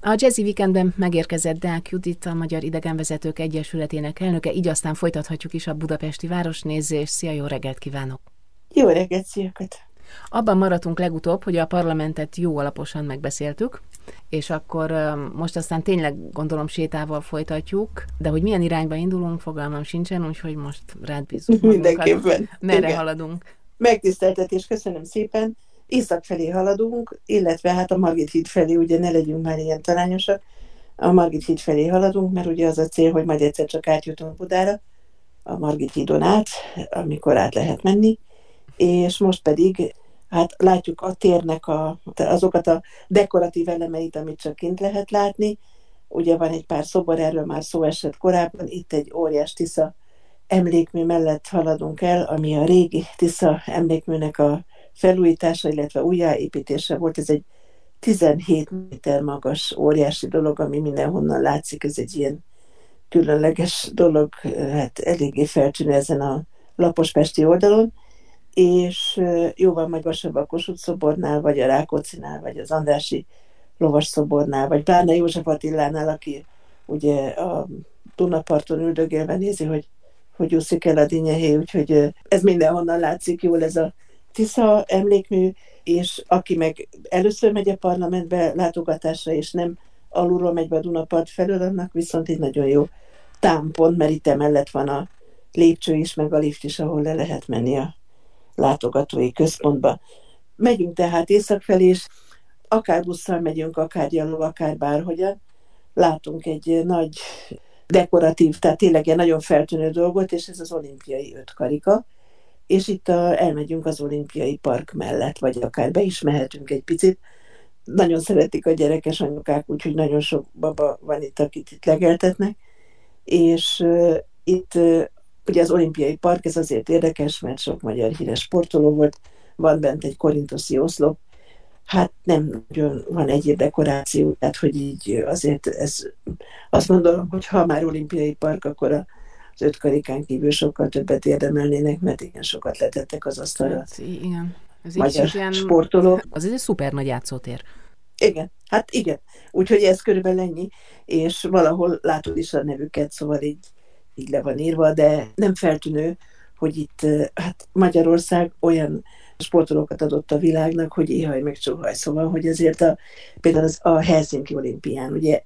A Jazzy Weekendben megérkezett Deák Judit, a Magyar Idegenvezetők Egyesületének elnöke, így aztán folytathatjuk is a budapesti városnézést. Szia, jó reggelt kívánok! Jó reggelt, sziakat! Abban maradtunk legutóbb, hogy a parlamentet jó alaposan megbeszéltük, és akkor most aztán tényleg gondolom sétával folytatjuk, de hogy milyen irányba indulunk, fogalmam sincsen, úgyhogy most rád bízzuk magunkat. Mindenképpen. Merre Igen. haladunk? Megtiszteltetés, köszönöm szépen. Észak felé haladunk, illetve hát a Margit híd felé, ugye ne legyünk már ilyen talányosak. A Margit híd felé haladunk, mert ugye az a cél, hogy majd egyszer csak átjutunk Budára, a Margit hídon át, amikor át lehet menni, és most pedig hát látjuk a térnek azokat a dekoratív elemeit, amit csak kint lehet látni. Ugye van egy pár szobor, erről már szó esett korábban, itt egy óriás Tisza emlékmű mellett haladunk el, ami a régi Tisza emlékműnek a felújítása, illetve újjáépítése volt. Ez egy 17 méter magas óriási dolog, ami mindenhonnan látszik, ez egy ilyen különleges dolog, hát eléggé feltűnő ezen a lapospesti oldalon, és jóval magasabb a Kossuth szobornál, vagy a Rákóczinál, vagy az Andrássy lovas szobornál, vagy pláne József Attilánál, aki ugye a Dunaparton üldögélve nézi, hogy úszik el a Dinyehé, úgyhogy ez mindenhonnan látszik jól ez a Tisza emlékmű, és aki meg először megy a parlamentbe látogatásra, és nem alulról megy be a Dunapart felől, annak viszont egy nagyon jó támpont, mert itt emellett van a lépcső is, meg a lift is, ahol le lehet menni a látogatói központba. Megyünk tehát észak felé, és akár busszal megyünk, akár gyalog, akár bárhogyan. Látunk egy nagy dekoratív, tehát tényleg egy nagyon feltűnő dolgot, és ez az olimpiai ötkarika, és itt elmegyünk az olimpiai park mellett, vagy akár be is mehetünk egy picit. Nagyon szeretik a gyerekes anyukák, úgyhogy nagyon sok baba van itt, akit itt legeltetnek, és itt ugye az olimpiai park, ez azért érdekes, mert sok magyar híres sportoló volt, van bent egy korinthoszi oszlop, hát nem nagyon van egyéb dekoráció, tehát hogy így azért ez, azt gondolom, hogy ha már olimpiai park, akkor az ötkarikán kívül sokkal többet érdemelnének, mert igen, sokat letettek az asztalra. Hát, igen. Ez magyar ilyen sportolók. Az egy szuper nagy játszótér. Igen, hát igen. Úgyhogy ez körülbelül ennyi, és valahol látod is a nevüket, szóval így le van írva, de nem feltűnő, hogy itt hát Magyarország olyan sportolókat adott a világnak, hogy éhaj meg csuhaj. Szóval, hogy azért például a Helsinki olimpián, ugye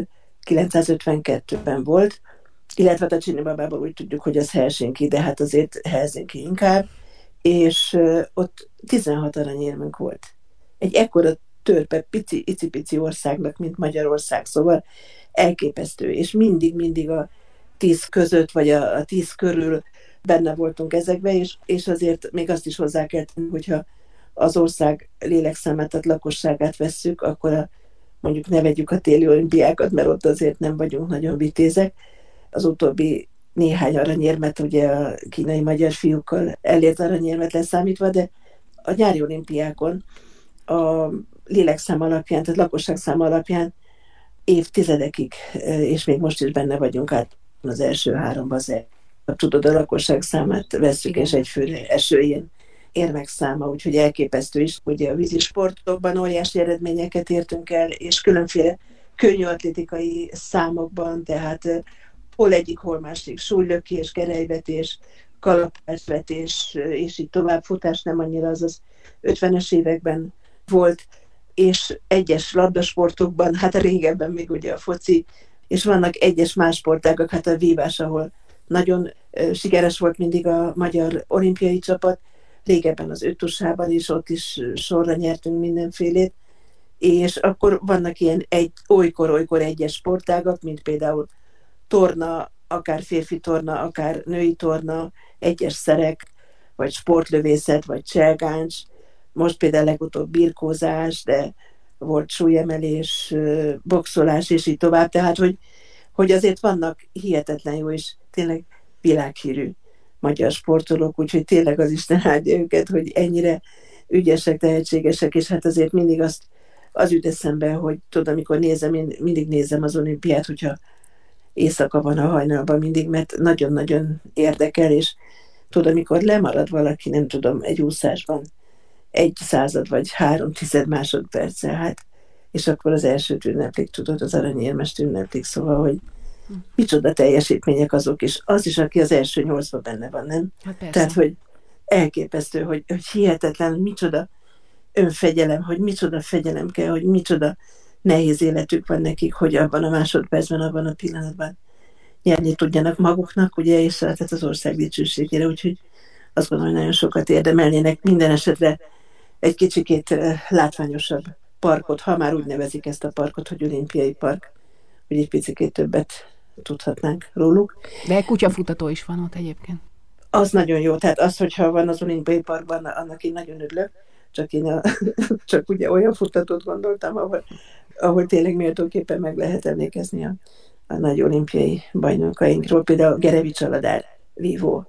1952-ben volt, illetve a Csinnibabából úgy tudjuk, hogy az Helsinki, de hát azért Helsinki inkább, és ott 16 aranyérmünk volt. Egy ekkora törpe, icipici országnak, mint Magyarország, szóval elképesztő, és mindig a 10 között, vagy a 10 körül benne voltunk ezekbe, és azért még azt is hozzá kell tenni, hogyha az ország lélekszámát, tehát lakosságát vesszük, akkor mondjuk ne vegyük a téli olimpiákat, mert ott azért nem vagyunk nagyon vitézek. Az utóbbi néhány aranyérmet, ugye a kínai magyar fiúkkal elért aranyérmet leszámítva, de a nyári olimpiákon a lélekszám alapján, tehát lakosságszám alapján évtizedekig, és még most is benne vagyunk át az első háromba, tudod, a lakosság számát vesszük, igen. És egy főre eső ilyen érmek száma, úgyhogy elképesztő is. Ugye a vízisportokban óriási eredményeket értünk el, és különféle könnyű atlétikai számokban, tehát hol egyik, hol másik, súlylökés, gerelyvetés, kalapácsvetés, és így tovább, futás nem annyira, azaz 50-es években volt, és egyes labdasportokban, hát régebben még ugye a foci, és vannak egyes más sportágak, hát a vívás, ahol nagyon sikeres volt mindig a magyar olimpiai csapat, régebben az ötusában is, ott is sorra nyertünk mindenfélét, és akkor vannak ilyen olykor egyes sportágak, mint például torna, akár férfi torna, akár női torna, egyes szerek, vagy sportlövészet, vagy cselgáncs, most például legutóbb birkózás, de volt súlyemelés, boxolás, és így tovább, tehát hogy azért vannak hihetetlen jó és tényleg világhírű magyar sportolók, úgyhogy tényleg az Isten áldja őket, hogy ennyire ügyesek, tehetségesek, és hát azért mindig az jut eszembe, hogy tudod, amikor nézem, én mindig nézem az olimpiát, hogyha éjszaka van a hajnalban mindig, mert nagyon-nagyon érdekel, és tudod, amikor lemarad valaki, nem tudom, egy úszásban 1/100 vagy 0,3 másodperccel, hát és akkor az elsőt ünneplik, tudod, az aranyérmest ünneplik, szóval, hogy micsoda teljesítmények azok is. Az is, aki az első 8-ban benne van, nem? Hát persze. Tehát, hogy elképesztő, hogy hihetetlen, micsoda önfegyelem, hogy micsoda fegyelem kell, hogy micsoda nehéz életük van nekik, hogy abban a másodpercben, abban a pillanatban nyerni tudjanak maguknak, ugye, és tehát az ország dicsőségére, úgyhogy azt gondolom, hogy nagyon sokat érdemelnének minden esetre egy kicsikét látványosabb parkot, ha már úgy nevezik ezt a parkot, hogy olimpiai park, hogy egy picikét többet tudhatnánk róluk. De egy kutyafutató is van ott egyébként. Az nagyon jó, tehát az, hogyha van az olimpiai parkban, annak én nagyon örülök, csak ugye olyan futtatót gondoltam, ahol tényleg méltóképpen meg lehet emlékezni a nagy olimpiai bajnokainkról. Például Gerevics Aladár vívó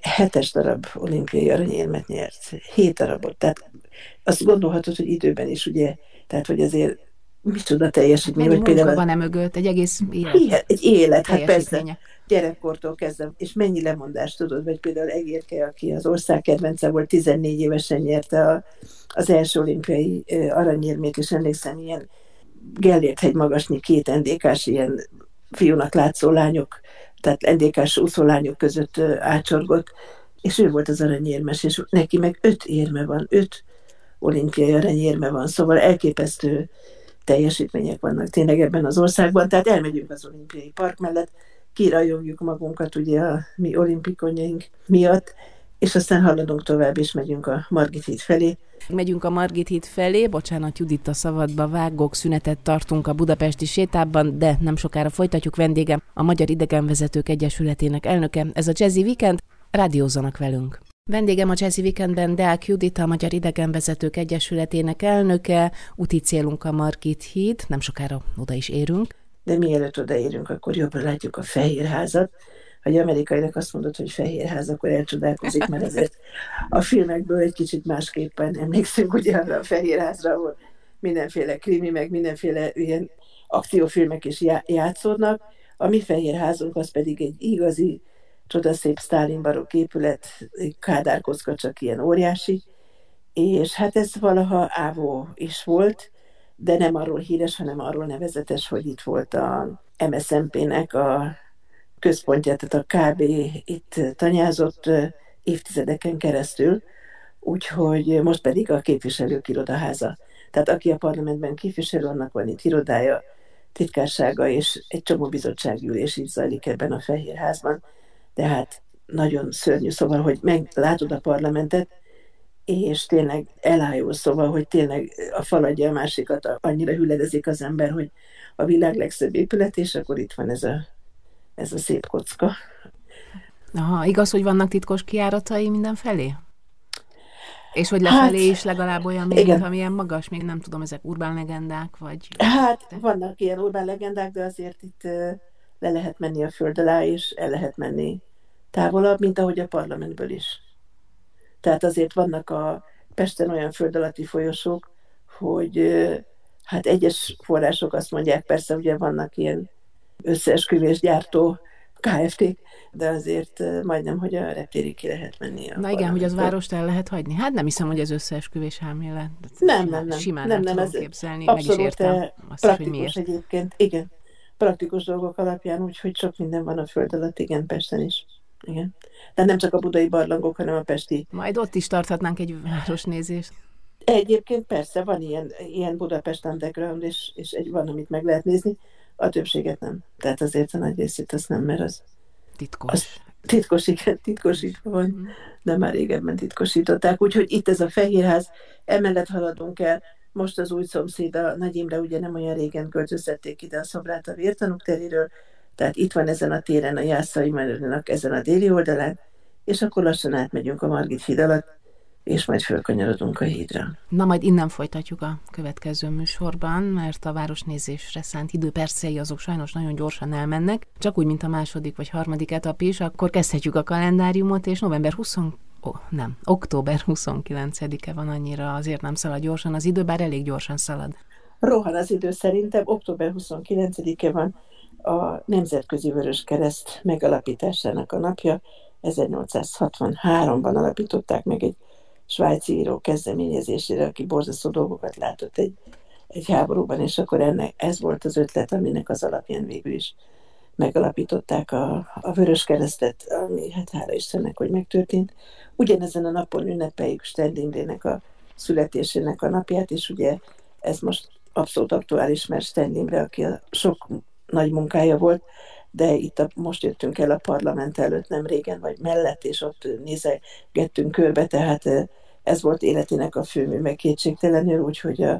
7 darab olimpiai aranyérmet nyert. 7 darabot. Tehát azt gondolhatod, hogy időben is, ugye, tehát hogy azért micsoda teljesítmény. Mennyi munka van-e mögött? Egy egész élet. Egy élet, hát persze. Gyerekkortól kezdve, és mennyi lemondást tudod, vagy például Egérke, aki az ország kedvence volt, 14 évesen nyerte az első olimpiai aranyérmét, és emlékszem, ilyen Gellért-hegy magasnyi 2 NDK-s ilyen fiúnak látszó lányok, tehát NDK-s úszólányok között ácsorgott, és ő volt az aranyérmes, és neki meg 5 érme van, 5 olimpiai aranyérme van, szóval elképesztő teljesítmények vannak tényleg ebben az országban, tehát elmegyünk az olimpiai park mellett, kirajongjuk magunkat ugye a mi olimpikonjaink miatt, és aztán haladunk tovább, és megyünk a Margit híd felé. Megyünk a Margit híd felé, bocsánat, Judit, a szabadba vágok, szünetet tartunk a budapesti sétában, de nem sokára folytatjuk. Vendégem a Magyar Idegenvezetők Egyesületének elnöke. Ez a Jazzy Weekend, rádiózzanak velünk. Vendégem a Jazzy Weekendben Deák Judit, a Magyar Idegenvezetők Egyesületének elnöke. Úti célunk a Margit híd, nem sokára oda is érünk. De mielőtt odaérünk, akkor jobbra látjuk a Fehérházat. Ha egy amerikainak azt mondod, hogy Fehérház, akkor elcsodálkozik, mert azért a filmekből egy kicsit másképpen emlékszünk ugye arra a Fehérházra, ahol mindenféle krimi, meg mindenféle ilyen akciófilmek is játszódnak. A mi Fehérházunk az pedig egy igazi, csodaszép Sztálin barokk épület, kádárkocka, csak ilyen óriási, és hát ez valaha ávó is volt, de nem arról híres, hanem arról nevezetes, hogy itt volt a MSZNP-nek a központja, tehát a KB itt tanyázott évtizedeken keresztül, úgyhogy most pedig a képviselők irodaháza. Tehát aki a parlamentben képviselő, annak van itt irodája, titkársága, és egy csomó bizottsági ülés is zajlik ebben a Fehérházban. De hát nagyon szörnyű, szóval, hogy meglátod a parlamentet, és tényleg elájul, szóval, hogy tényleg a fal adja a másikat, annyira hüledezik az ember, hogy a világ legszebb épület, és akkor itt van ez a szép kocka. Aha, igaz, hogy vannak titkos kijáratai mindenfelé? És hogy lefelé is legalább olyan, mint amilyen magas, még nem tudom, ezek urbán legendák, vagy... Hát vannak ilyen urbán legendák, de azért itt le lehet menni a föld alá, és el lehet menni távolabb, mint ahogy a parlamentből is. Tehát azért vannak a Pesten olyan föld alatti folyosók, hogy hát egyes források azt mondják, persze ugye vannak ilyen összeesküvésgyártó Kft., de azért majdnem, hogy a reptérig ki lehet menni. Na igen, hogy az várost el lehet hagyni. Hát nem hiszem, hogy ez összeesküvés elmélet. Nem. Simán nem tudom ez képzelni, meg is abszolút értem azt, praktikus hogy egyébként. Igen, praktikus dolgok alapján, úgyhogy sok minden van a föld alatt, igen, Pesten is. Igen. De nem csak a budai barlangok, hanem a pesti. Majd ott is tarthatnánk egy városnézést. Egyébként persze van ilyen Budapest Underground, és van, amit meg lehet nézni. A többséget nem. Tehát azért a nagy részét azt nem, mert az titkos. Titkos, igen, titkosítva van, de már régebben titkosították. Úgyhogy itt ez a Fehérház, emellett haladunk el. Most az új szomszéd, a Nagy Imre, ugye nem olyan régen költöztették ide a szobrát a Vértanúk teréről, tehát itt van ezen a téren a Jászai Menőnek ezen a déli oldalán, és akkor lassan átmegyünk a Margit híd alatt, és majd fölkanyarodunk a hídra. Na, majd innen folytatjuk a következő műsorban, mert a városnézésre szánt idő percei azok sajnos nagyon gyorsan elmennek, csak úgy, mint a második vagy harmadik etap is, akkor kezdhetjük a kalendáriumot, és október 29-e van, annyira azért nem szalad gyorsan az idő, bár elég gyorsan szalad. Rohan az idő szerintem, október 29-e van a Nemzetközi Vöröskereszt megalapításának a napja. 1863-ban alapították meg egy svájci író kezdeményezésére, aki borzasztó dolgokat látott egy egy háborúban, és akkor ez volt az ötlet, aminek az alapján végül is megalapították a Vöröskeresztet, ami hát hála Istennek, hogy megtörtént. Ugyanezen a napon ünnepeljük Stenn Imrének a születésének a napját, és ugye ez most abszolút aktuális, mert Stenn Imre, aki a sok nagy munkája volt, de itt most jöttünk el a parlament előtt nem régen, vagy mellett, és ott nézegettünk körbe, tehát ez volt életének a főműve kétségtelenül, úgyhogy a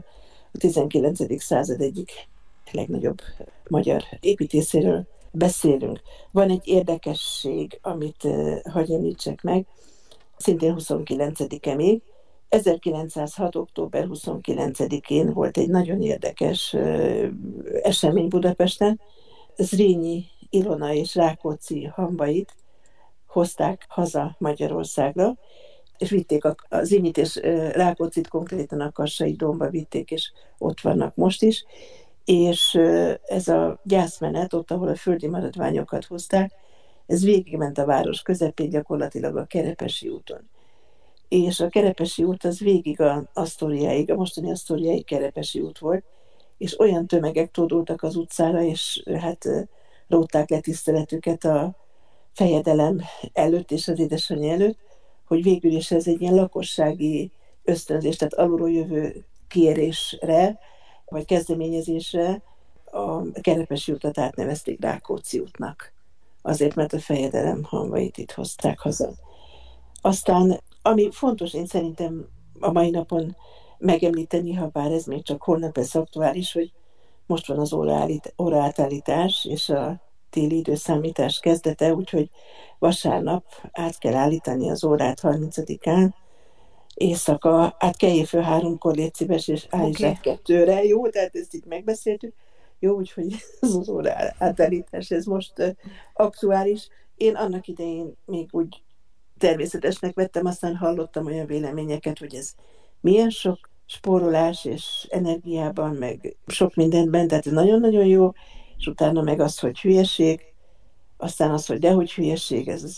19. század egyik legnagyobb magyar építészéről beszélünk. Van egy érdekesség, amit hagyj említsek meg, szintén 29-e még. 1906. október 29-én volt egy nagyon érdekes esemény Budapesten. Zrínyi Ilona és Rákóczi Hambait hozták haza Magyarországra, és vitték a Zrinyit és Rákóczit konkrétan a Kassai Dómba vitték, és ott vannak most is. És ez a gyászmenet, ott, ahol a földi maradványokat hozták, ez végigment a város közepén, gyakorlatilag a Kerepesi úton. És a Kerepesi út az végig a mostani Asztóriáig Kerepesi út volt, és olyan tömegek tódultak az utcára, és hát rótták le tiszteletüket a fejedelem előtt és az édesanyja előtt, hogy végül is ez egy ilyen lakossági ösztönzés, tehát alulról jövő kérésre, vagy kezdeményezésre a Kerepesi utat átnevezték Rákóczi útnak. Azért, mert a fejedelem hamvait itt hozták haza. Aztán, ami fontos, én szerintem a mai napon megemlíteni, ha bár ez még csak holnap lesz aktuális, hogy most van az óraátállítás és a téli időszámítás kezdete, úgyhogy vasárnap át kell állítani az órát 30-án, éjszaka, hát keljél föl 3-kor, légy szíves, és állítsák 2-re, jó? Tehát ezt itt megbeszéltük. Jó, úgyhogy ez az óra átállítás, ez most aktuális. Én annak idején még úgy természetesnek vettem, aztán hallottam olyan véleményeket, hogy ez milyen sok spórolás és energiában, meg sok mindenben, tehát ez nagyon-nagyon jó, és utána meg az, hogy hülyeség, aztán az, hogy dehogy hülyeség, ez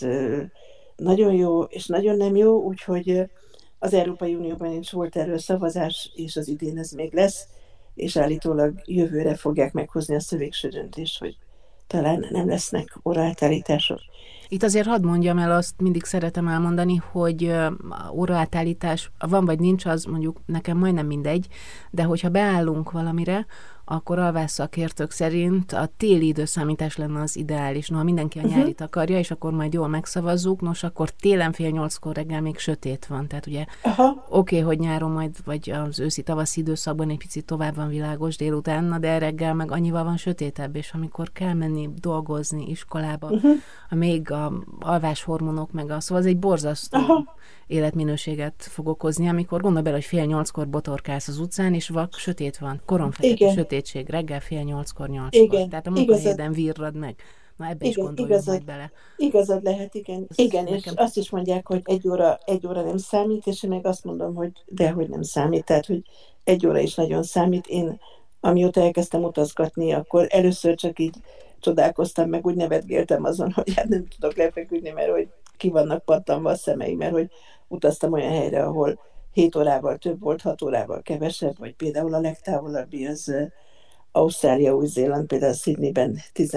nagyon jó, és nagyon nem jó, úgyhogy az Európai Unióban is volt erről szavazás, és az idén ez még lesz, és állítólag jövőre fogják meghozni a végső döntést, hogy talán nem lesznek óraátállítások. Itt azért hadd mondjam el, azt mindig szeretem elmondani, hogy óraátállítás van vagy nincs, az mondjuk nekem majdnem mindegy, de hogyha beállunk valamire, akkor alvásszakértők szerint a téli időszámítás lenne az ideális. No, ha mindenki a nyárit akarja, és akkor majd jól megszavazzuk, nos, akkor télen 7:30 reggel még sötét van. Tehát ugye oké, hogy nyáron majd, vagy az őszi-tavaszi időszakban egy picit tovább van világos délután, na de reggel meg annyival van sötétebb, és amikor kell menni dolgozni iskolába, még a alváshormonok, szóval ez egy borzasztó életminőséget fog okozni, amikor gondolj bele, hogy 7:30 botorkálsz az utcán, és sötét van, koromfekete sötétség, reggel 7:30, 8-kor. Tehát a munkahelyeden virrad meg. Na ebbe is gondoljunk majd bele. Igazad lehet, igen. Igen, és azt is mondják, hogy egy óra nem számít, és én meg azt mondom, hogy dehogy nem számít, tehát, hogy 1 óra is nagyon számít. Én, amióta elkezdtem utazgatni, akkor először csak így csodálkoztam, meg úgy nevetgéltem azon, hogy hát nem tudok lefeküdni, mert hogy ki vannak pattanva a szemeim, mert hogy utaztam olyan helyre, ahol 7 órával több volt, 6 órával kevesebb, vagy például a legtávolabbi az Ausztrália, Új-Zéland, például Sydneyben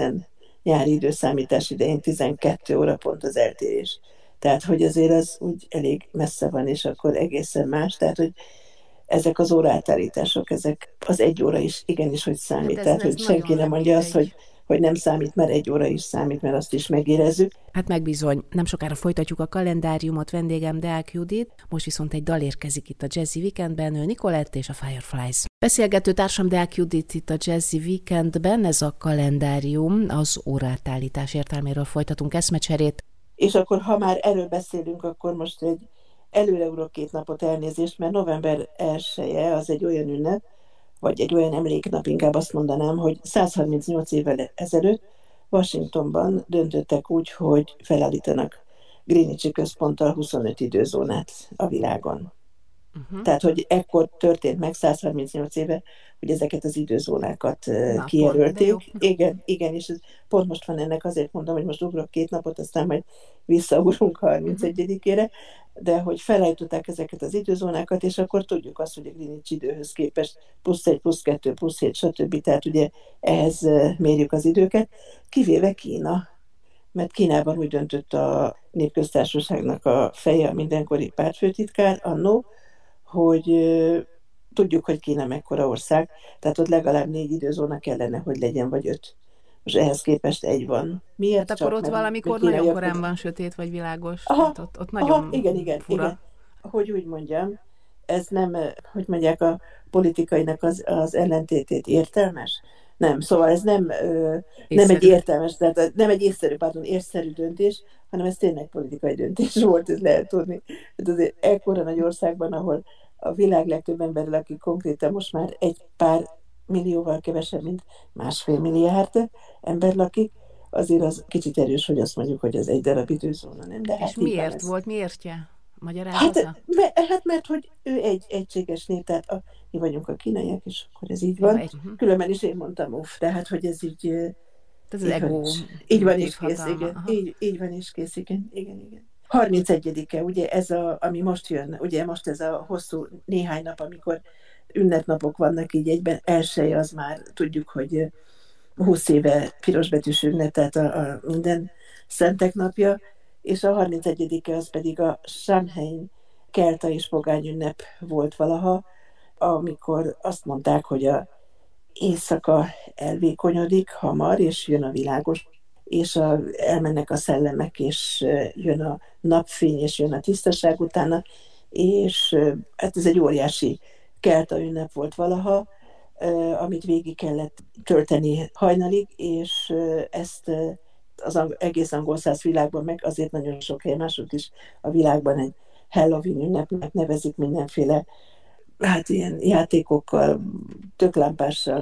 nyári időszámítás idején 12 óra pont az eltérés. Tehát, hogy azért az úgy elég messze van, és akkor egészen más. Tehát, hogy ezek az óraátállítások, ezek az 1 óra is igenis, hogy számít. Hát tehát, hogy senki nem mondja azt, hogy nem számít, mert 1 óra is számít, mert azt is megérezzük. Hát megbizony, nem sokára folytatjuk a kalendáriumot, vendégem Deák Judit, most viszont egy dal érkezik itt a Jazzy Weekendben, ő Nicolette és a Fireflies. Beszélgető társam Deák Judit itt a Jazzy Weekendben, ez a kalendárium, az óraátállítás értelméről folytatunk eszmecserét. És akkor, ha már erről beszélünk, akkor most előre ugrok 2 napot, elnézést, mert november 1-e az egy olyan ünnep, vagy egy olyan emléknap, inkább azt mondanám, hogy 138 évvel ezelőtt Washingtonban döntöttek úgy, hogy felállítanak Greenwichi központtal 25 időzónát a világon. Tehát, hogy ekkor történt meg 138 éve, hogy ezeket az időzónákat Na, pont, de jó. kijelölték. Igen, igen, és ez pont most van ennek, azért mondom, hogy most ugrok 2 napot, aztán majd visszaugrunk 31-ére, de hogy felállították ezeket az időzónákat, és akkor tudjuk azt, hogy a Greenwich időhöz képest +1, +2, +7, stb. Tehát ugye ehhez mérjük az időket, kivéve Kína, mert Kínában úgy döntött a Népköztársaságnak a feje, a mindenkori pártfőtitkár annó, hogy tudjuk, hogy Kína mekkora ország, tehát ott legalább 4 időzóna kellene, hogy legyen, vagy 5. Most ehhez képest egy van. Miért Hát akkor csak? ott Mert mi valamikor nagyon kínaiak... korán van sötét vagy világos, Aha, tehát ott aha, nagyon igen, igen, igen. fura. Hogy úgy mondjam, ez nem, hogy mondják, a politikainak az ellentétét értelmes? Nem, szóval ez nem egy Észszerű. értelmes, tehát nem egy észszerű döntés, hanem ez tényleg politikai döntés volt, ez lehet tudni. Hát azért ekkora nagy országban, ahol a világ legtöbb ember lakik, konkrétan most már egy pár millióval kevesebb, mint 1,5 milliárd ember lakik, azért az kicsit erős, hogy azt mondjuk, hogy az egy darab időzóna, nem? De És hát így van miért ez. volt? Miértje? Hát, Magyarázata? mert hogy ő egy egységes nép, tehát mi vagyunk a kínaiak, és akkor ez így Ja, van. Különben is én mondtam, tehát hogy ez tehát az így van ego is. Így van is kész, tévhatalma. igen. Aha. Így van is kész, igen, igen, igen. 31-e, ugye ez ami most jön, ugye most ez a hosszú néhány nap, amikor ünnepnapok vannak így egyben, elsője az már tudjuk, hogy 20 éve pirosbetűs ünnep, tehát a minden szentek napja, és a 31-e az pedig a Samhain kelta és pogány ünnep volt valaha, amikor azt mondták, hogy a éjszaka elvékonyodik hamar, és jön a világos, és elmennek a szellemek, és jön a napfény, és jön a tisztaság utána, és hát ez egy óriási kelta ünnep volt valaha, amit végig kellett tölteni hajnalig, és ezt az egész angol száz világban, meg azért nagyon sok helyen máshogy is a világban egy Halloween ünnepnek nevezik, mindenféle hát ilyen játékokkal, töklámpással,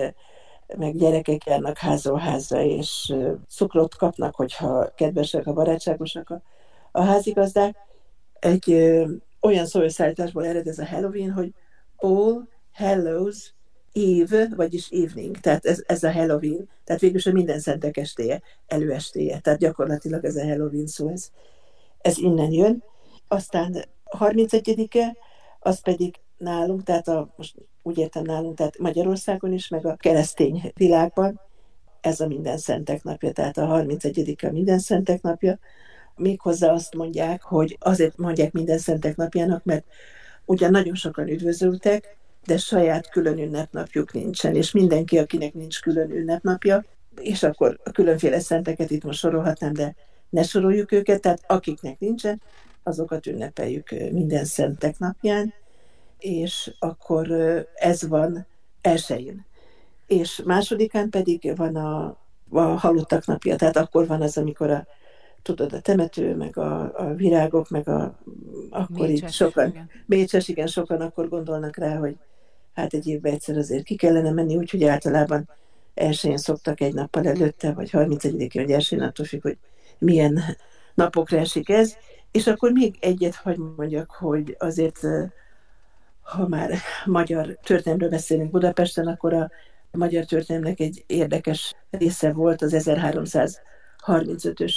meg gyerekek járnak házról házra, és cukrot kapnak, hogyha kedvesek, a barátságosak a házigazdák. Egy olyan szóösszeállításból ered ez a Halloween, hogy All Hallows Eve, vagyis evening, tehát ez a Halloween, tehát végülis a minden szentek estéje, előestéje, tehát gyakorlatilag ez a Halloween szó, ez innen jön. Aztán 31-e, az pedig nálunk, tehát most úgy értem nálunk, tehát Magyarországon is, meg a keresztény világban, ez a minden szentek napja, tehát a 31-e a minden szentek napja. Méghozzá azt mondják, hogy azért mondják minden szentek napjának, mert ugyan nagyon sokan üdvözöltek, de saját külön ünnepnapjuk nincsen, és mindenki, akinek nincs külön ünnepnapja, és akkor a különféle szenteket itt most sorolhatnám, de ne soroljuk őket, tehát akiknek nincsen, azokat ünnepeljük minden szentek napján, és akkor ez van elsőjén. És másodikán pedig van a halottak napja, tehát akkor van az, amikor tudod, a temető, meg a virágok, meg akkor így Mécses, sokan, igen. mécses, igen, sokan akkor gondolnak rá, hogy hát egy évben egyszer azért ki kellene menni, úgyhogy általában elsőjén szoktak egy nappal előtte, vagy 31-én, vagy elsőjén, attól függ, hogy milyen napokra esik ez. És akkor még egyet hagy mondjak, hogy azért, ha már magyar történelemről beszélünk Budapesten, akkor a magyar történelemnek egy érdekes része volt az 1335-ös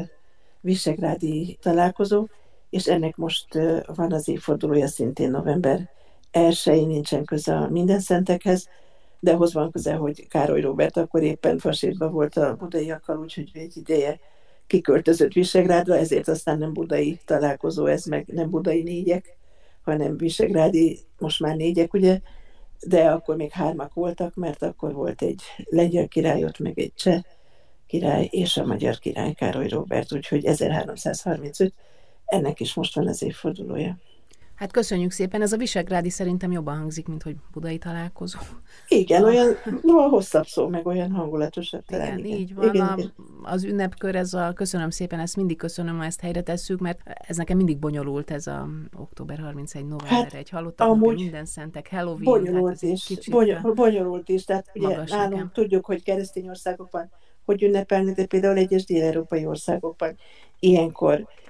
visegrádi találkozó, és ennek most van az évfordulója szintén november 1-én, nincsen köze a mindenszentekhez, de ahhoz van köze, hogy Károly Róbert akkor éppen Fasérban volt a budaiakkal, úgyhogy egy ideje kiköltözött Visegrádra, ezért aztán nem budai találkozó, ez meg nem budai négyek, hanem visegrádi, most már négyek, ugye, de akkor még 3 voltak, mert akkor volt egy lengyel király, ott meg egy cseh király, és a magyar király Károly Róbert, úgyhogy 1335, ennek is most van az évfordulója. Hát köszönjük szépen, ez a visegrádi szerintem jobban hangzik, mint hogy budai találkozó. Igen, olyan hosszabb szó, meg olyan hangulatosabb talán. Igen, így van. Igen. Az ünnepkör, köszönöm szépen, ezt mindig köszönöm, ha ezt helyre tesszük, mert ez nekem mindig bonyolult, ez a október 31 november, egy halottak napja, minden szentek, Halloween. Bonyolult bonyolult is, tehát ugye nálunk nekem. tudjuk, hogy keresztény országokban hogy ünnepelni, de például egyes dél-európai országokban ilyenkor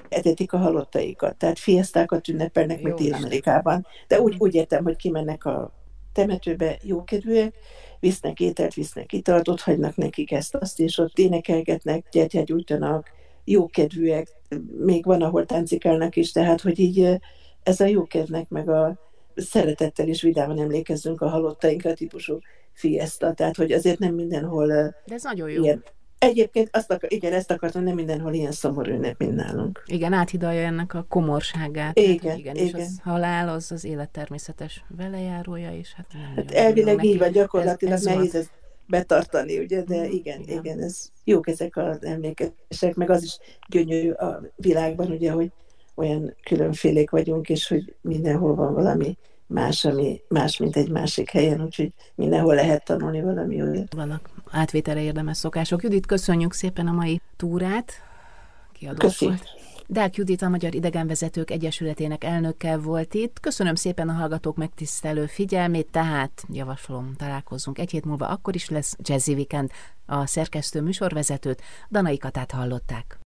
etetik a halottaikat, tehát fiesztákat ünnepelnek, mint Jó Isten. Dél-Amerikában. De úgy értem, hogy kimennek a temetőbe jókedvűek, visznek ételt, visznek italt, ott hagynak nekik ezt-azt, és ott énekelgetnek, gyertyát gyújtanak, jókedvűek, még van, ahol táncikálnak is, tehát, hogy így ez a jókedvnek, meg a szeretettel és vidáman emlékezzünk a halottainkra típusú fiesta, tehát, hogy azért nem mindenhol De ez nagyon jó. ilyen. Egyébként igen, ezt akartam, nem mindenhol ilyen szomorú ünnep, mint nálunk. Igen, áthidalja ennek a komorságát. Igen, hát, igen. És az halál az élet természetes velejárója, és hát nem Hát nagyon elvileg így van, gyakorlatilag ez nehéz van. ezt betartani, ugye, de igen, ez jók ezek az emlékezések, meg az is gyönyörű a világban, ugye, hogy olyan különfélék vagyunk, és hogy mindenhol van valami más, ami más, mint egy másik helyen, úgyhogy mindenhol lehet tanulni valami olyat. Vannak átvételre érdemes szokások. Judit, köszönjük szépen a mai túrát. Kiadós volt. Deák Judit, a Magyar Idegenvezetők Egyesületének elnöke volt itt. Köszönöm szépen a hallgatók megtisztelő figyelmét, tehát javaslom, találkozzunk egy hét múlva, akkor is lesz Jazzy Weekend. A szerkesztő műsorvezetőt, Danai Katát hallották.